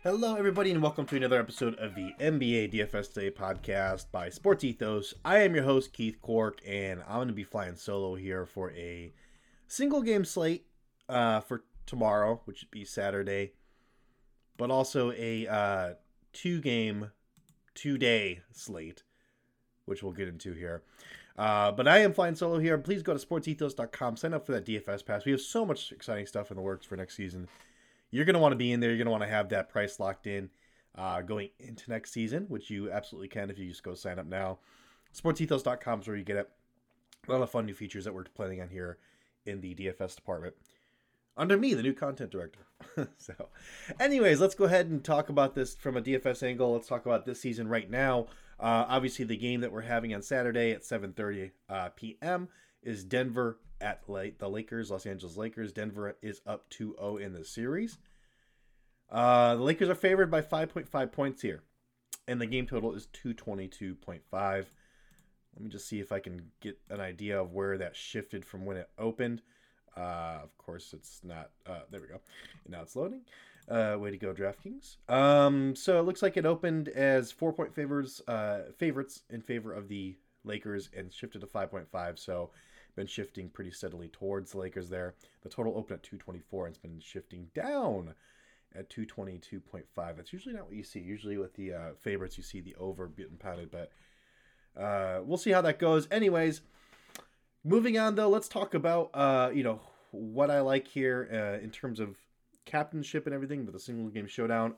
Hello, everybody, and welcome to another episode of the NBA DFS Today podcast by Sports Ethos. I am your host, Keith Cork, and I'm going to be flying solo here for a single game slate for tomorrow, which would be Saturday, but also a two-day slate, which we'll get into here. But I am flying solo here. Please go to sportsethos.com, sign up for that DFS pass. We have so much exciting stuff in the works for next season. You're going to want to be in there. You're going to want to have that price locked in going into next season, which you absolutely can if you just go sign up now. Sportsethos.com is where you get it. A lot of fun new features that we're planning on here in the DFS department. Under me, the new content director. So, anyways, let's go ahead and talk about this from a DFS angle. Let's talk about this season right now. Obviously, the game that we're having on Saturday at 7:30 p.m. is Denver at the Lakers, Los Angeles Lakers. Denver is up 2-0 in the series. The Lakers are favored by 5.5 points here, and the game total is 222.5. Let me just see if I can get an idea of where that shifted from when it opened. Of course, it's not. There we go. Now it's loading. Way to go, DraftKings. So it looks like it opened as 4-point favorites in favor of the Lakers and shifted to 5.5. So been shifting pretty steadily towards the Lakers there. The total opened at 224 and it's been shifting down at 222.5. That's usually not what you see. Usually with the favorites, you see the over getting pounded, but we'll see how that goes. Anyways, moving on though, let's talk about what I like here in terms of captainship and everything with a single game showdown.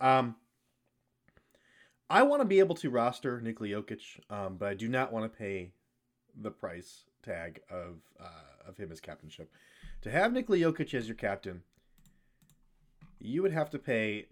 I want to be able to roster Nikola Jokic, but I do not want to pay the price tag of him as captainship. To have Nikola Jokic as your captain, you would have to pay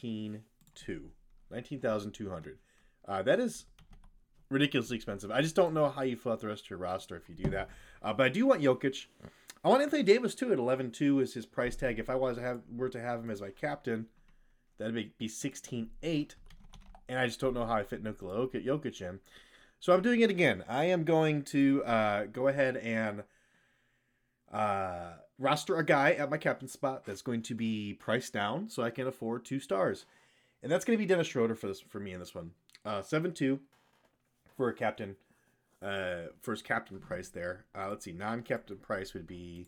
$19,200. That is ridiculously expensive. I just don't know how you fill out the rest of your roster if you do that. But I do want Jokic. I want Anthony Davis too at 11.2 is his price tag. If I were to have him as my captain, that'd be 16.8, and I just don't know how I fit Nikola Jokic in. So I'm doing it again. I am going to go ahead and roster a guy at my captain spot that's going to be priced down so I can afford 2 stars. And that's going to be Dennis Schroeder for me in this one. 7.2 for a captain. First captain price there. Let's see. Non-captain price would be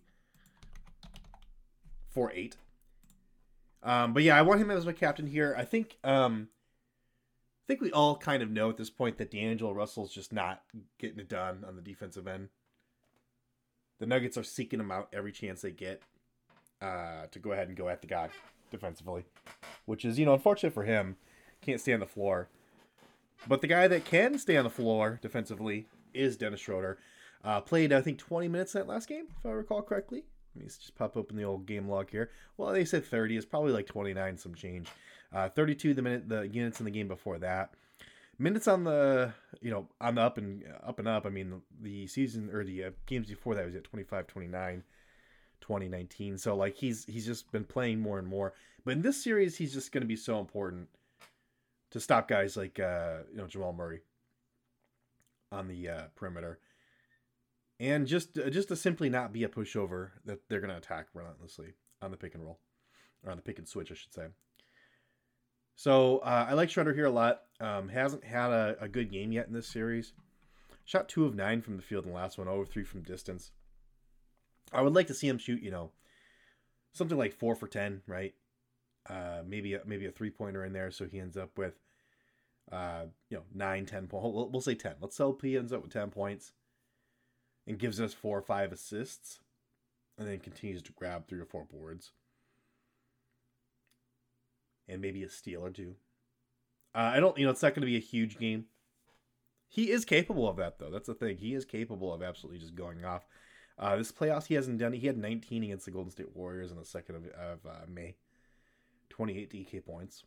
4.8. But yeah, I want him as my captain here. I think we all kind of know at this point that D'Angelo Russell's just not getting it done on the defensive end. The Nuggets are seeking him out every chance they get to go ahead and go at the guy defensively, which is, unfortunate for him. Can't stay on the floor. But the guy that can stay on the floor defensively is Dennis Schroeder. Played, I think, 20 minutes in that last game, if I recall correctly. Let me just pop open the old game log here. Well, they said 30. It's probably like 29 some change. 32 the units in the game before that. Minutes on the on the up and up. I mean, the season or the games before that was at 25, 29, 2019. So like he's just been playing more and more. But in this series, he's just going to be so important to stop guys like Jamal Murray on the perimeter, and just to simply not be a pushover that they're going to attack relentlessly on the pick and roll, or on the pick and switch, I should say. So I like Schroeder here a lot. Hasn't had a good game yet in this series. Shot 2 of 9 from the field in the last one, 0 of 3 from distance. I would like to see him shoot, something like 4 for 10, right? Maybe a 3-pointer in there, so he ends up with 9, 10 points. We'll say 10. Let's say he ends up with 10 points and gives us 4 or 5 assists, and then continues to grab 3 or 4 boards. And maybe a steal or 2. I don't, it's not going to be a huge game. He is capable of that, though. That's the thing. He is capable of absolutely just going off. This playoffs, he hasn't done it. He had 19 against the Golden State Warriors on the 2nd of May. 28 DK points.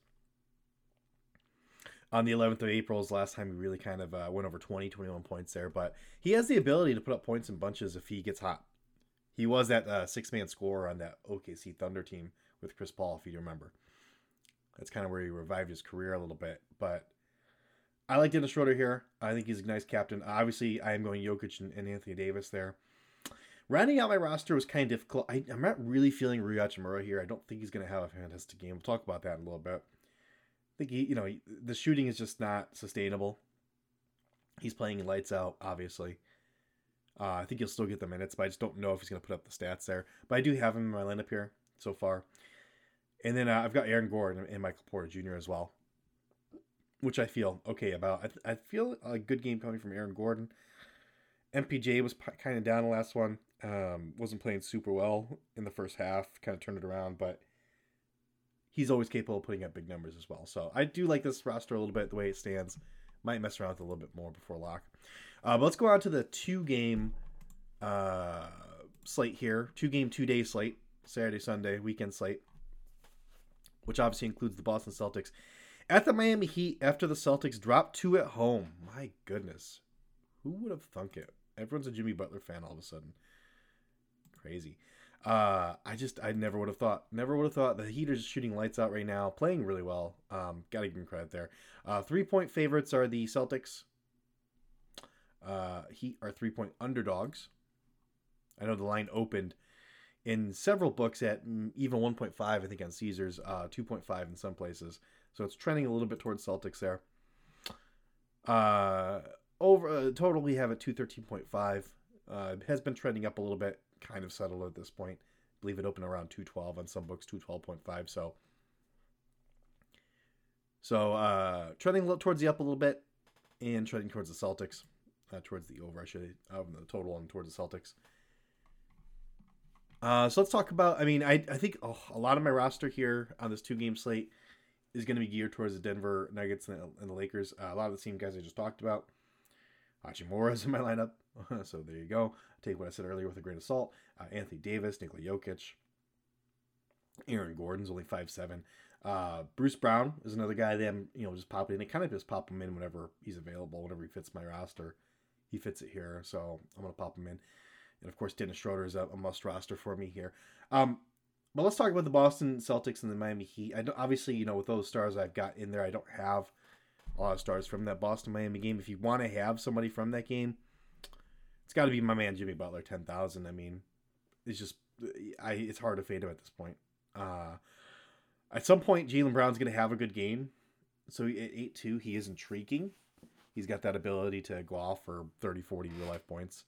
On the 11th of April is the last time he really kind of went over 21 points there. But he has the ability to put up points in bunches if he gets hot. He was that 6-man scorer on that OKC Thunder team with Chris Paul, if you remember. That's kind of where he revived his career a little bit. But I like Dennis Schroeder here. I think he's a nice captain. Obviously, I am going Jokic and Anthony Davis there. Rounding out my roster was kind of difficult. I'm not really feeling Rui Hachimura here. I don't think he's going to have a fantastic game. We'll talk about that in a little bit. think the shooting is just not sustainable. He's playing in lights out, obviously. I think he'll still get the minutes, but I just don't know if he's going to put up the stats there. But I do have him in my lineup here so far. And then I've got Aaron Gordon and Michael Porter Jr. as well, which I feel okay about. I feel a good game coming from Aaron Gordon. MPJ was kind of down the last one. Wasn't playing super well in the first half. Kind of turned it around, but he's always capable of putting up big numbers as well. So I do like this roster a little bit the way it stands. Might mess around with it a little bit more before lock. But let's go on to the 2-game slate here. 2-game, 2-day slate. Saturday, Sunday, weekend slate. Which obviously includes the Boston Celtics at the Miami Heat after the Celtics dropped 2 at home. My goodness. Who would have thunk it? Everyone's a Jimmy Butler fan all of a sudden. Crazy. I never would have thought. Never would have thought. The Heat are just shooting lights out right now. Playing really well. Gotta give them credit there. 3-point favorites are the Celtics. Heat are 3-point underdogs. I know the line opened in several books at even 1.5, I think, on Caesars, 2.5 in some places. So it's trending a little bit towards Celtics there. Total we have at 213.5. Has been trending up a little bit, kind of settled at this point. I believe it opened around 212 on some books, 212.5. So trending towards the up a little bit and trending towards the Celtics. Towards the over, I should, the total and towards the Celtics. So let's talk about, I think a lot of my roster here on this 2-game slate is going to be geared towards the Denver Nuggets and the Lakers. A lot of the same guys I just talked about. Hachimura is in my lineup. So there you go. Take what I said earlier with a grain of salt. Anthony Davis, Nikola Jokic. Aaron Gordon's only 5'7". Bruce Brown is another guy that I'm, just popping in. I kind of just pop him in whenever he's available, whenever he fits my roster. He fits it here, so I'm going to pop him in. And of course, Dennis Schroeder is a must roster for me here. But let's talk about the Boston Celtics and the Miami Heat. Obviously, with those stars I've got in there, I don't have a lot of stars from that Boston-Miami game. If you want to have somebody from that game, it's got to be my man Jimmy Butler, 10,000. It's just, it's hard to fade him at this point. At some point, Jaylen Brown's going to have a good game. So at 8-2, he is intriguing. He's got that ability to go off for 30, 40 real-life points.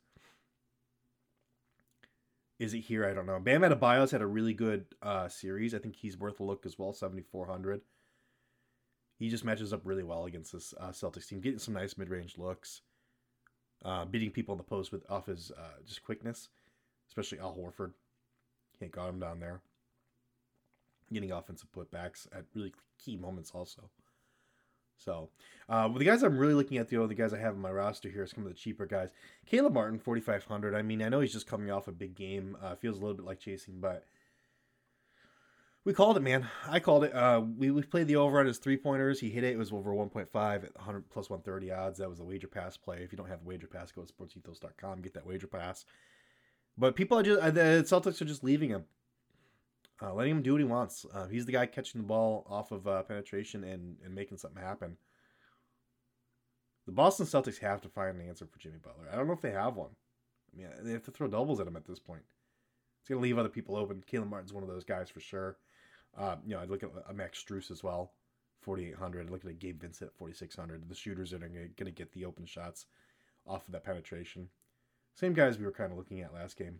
Is it here? I don't know. Bam Adebayo's had a really good series. I think he's worth a look as well, 7,400. He just matches up really well against this Celtics team, getting some nice mid-range looks, beating people in the post off his just quickness, especially Al Horford. Can't guard him down there. Getting offensive putbacks at really key moments also. So, the guys I'm really looking at, the guys I have in my roster here is some of the cheaper guys. Caleb Martin, 4,500. I know he's just coming off a big game. Feels a little bit like chasing, but we called it, man. I called it. We played the over on his 3-pointers. He hit it. It was over 1.5 at 100 plus 130 odds. That was a wager pass play. If you don't have a wager pass, go to sportsethos.com. Get that wager pass. But people are just, the Celtics are just leaving him. Letting him do what he wants. He's the guy catching the ball off of penetration and making something happen. The Boston Celtics have to find an answer for Jimmy Butler. I don't know if they have one. They have to throw doubles at him at this point. It's going to leave other people open. Caleb Martin's one of those guys for sure. I'd look at a Max Strus as well, 4,800. I'd look at a Gabe Vincent, 4,600. The shooters that are going to get the open shots off of that penetration. Same guys we were kind of looking at last game.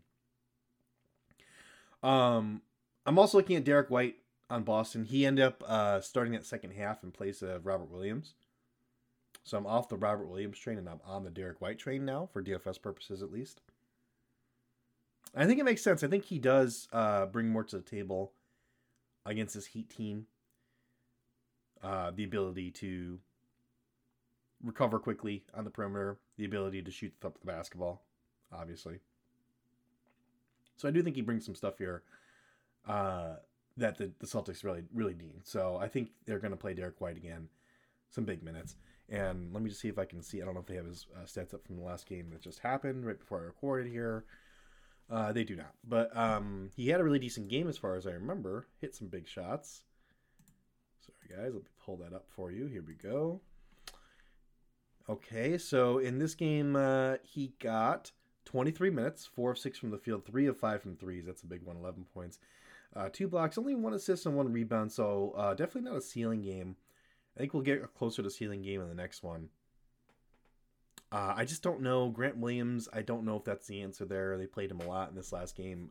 I'm also looking at Derek White on Boston. He ended up starting that second half in place of Robert Williams. So I'm off the Robert Williams train and I'm on the Derek White train now, for DFS purposes at least. I think it makes sense. I think he does bring more to the table against this Heat team. The ability to recover quickly on the perimeter. The ability to shoot the basketball, obviously. So I do think he brings some stuff here that the Celtics really need. So I think they're going to play Derek White again. Some big minutes. And let me just see if I can see. I don't know if they have his stats up from the last game that just happened right before I recorded here. They do not. But he had a really decent game as far as I remember. Hit some big shots. Sorry, guys. Let me pull that up for you. Here we go. Okay, so in this game, he got 23 minutes, 4 of 6 from the field, 3 of 5 from threes. That's a big one, 11 points. 2 blocks, only 1 assist and 1 rebound, so definitely not a ceiling game I think we'll get closer to ceiling game in the next one. I just don't know. Grant Williams, I don't know if that's the answer there. They played him a lot in this last game.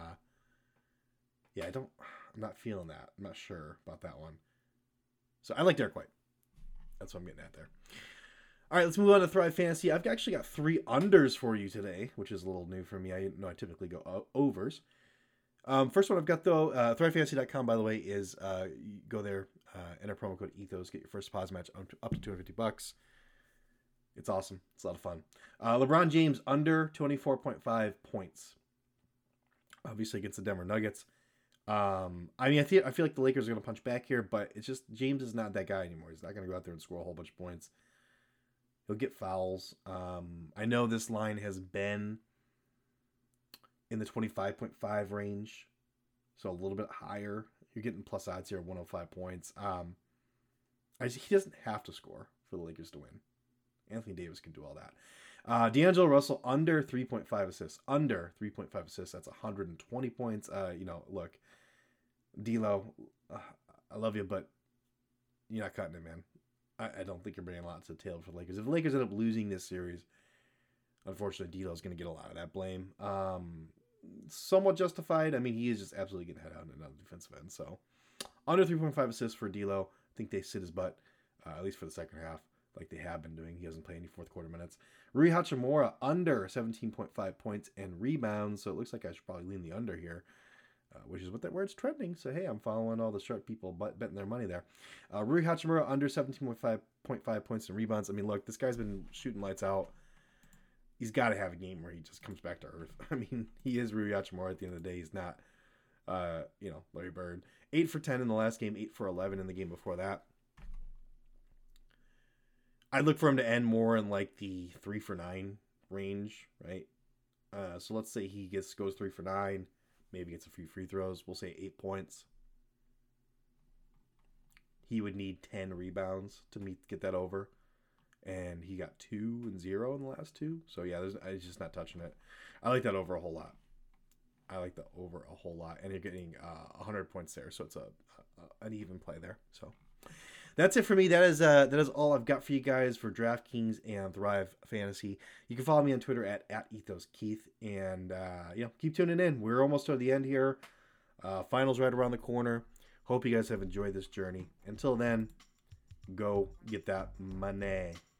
Yeah, I'm not feeling that. I'm not sure about that one. So I like Derek White. That's what I'm getting at there. All right, let's move on to Thrive Fantasy. I've actually got 3 unders for you today, which is a little new for me. I know I typically go overs. First one I've got, though, thrivefantasy.com, by the way, is you go there, enter promo code ETHOS, get your first deposit match up to $250. It's awesome. It's a lot of fun. LeBron James under 24.5 points. Obviously against the Denver Nuggets. I mean, I feel like the Lakers are going to punch back here, but it's just James is not that guy anymore. He's not going to go out there and score a whole bunch of points. He'll get fouls. I know this line has been in the 25.5 range, so a little bit higher. You're getting plus odds here, 105 points. He doesn't have to score for the Lakers to win. Anthony Davis can do all that. D'Angelo Russell under 3.5 assists. Under 3.5 assists. That's 120 points. Look, D'Lo, I love you, but you're not cutting it, man. I don't think you're bringing a lot to the table for the Lakers. If the Lakers end up losing this series, unfortunately, D'Lo's going to get a lot of that blame. Somewhat justified. I mean, he is just absolutely getting head out on the defensive end. So, under 3.5 assists for D'Lo. I think they sit his butt, at least for the second half, like they have been doing. He hasn't played any fourth quarter minutes. Rui Hachimura under 17.5 points and rebounds. So it looks like I should probably lean the under here, which is where it's trending. So, hey, I'm following all the sharp people betting their money there. Rui Hachimura under 17.5 points and rebounds. I mean, look, this guy's been shooting lights out. He's got to have a game where he just comes back to earth. I mean, he is Rui Hachimura at the end of the day. He's not, Larry Bird. 8 for 10 in the last game, 8 for 11 in the game before that. I'd look for him to end more in like the 3 for 9 range, right? So let's say he goes 3 for 9, maybe gets a few free throws. We'll say 8 points. He would need 10 rebounds to get that over. And he got 2 and 0 in the last 2. So yeah, I'm just not touching it. I like that over a whole lot. And you're getting 100 points there. So it's an even play there. So that's it for me. That is all I've got for you guys for DraftKings and Thrive Fantasy. You can follow me on Twitter at EthosKeith. And keep tuning in. We're almost to the end here. Finals right around the corner. Hope you guys have enjoyed this journey. Until then, go get that money.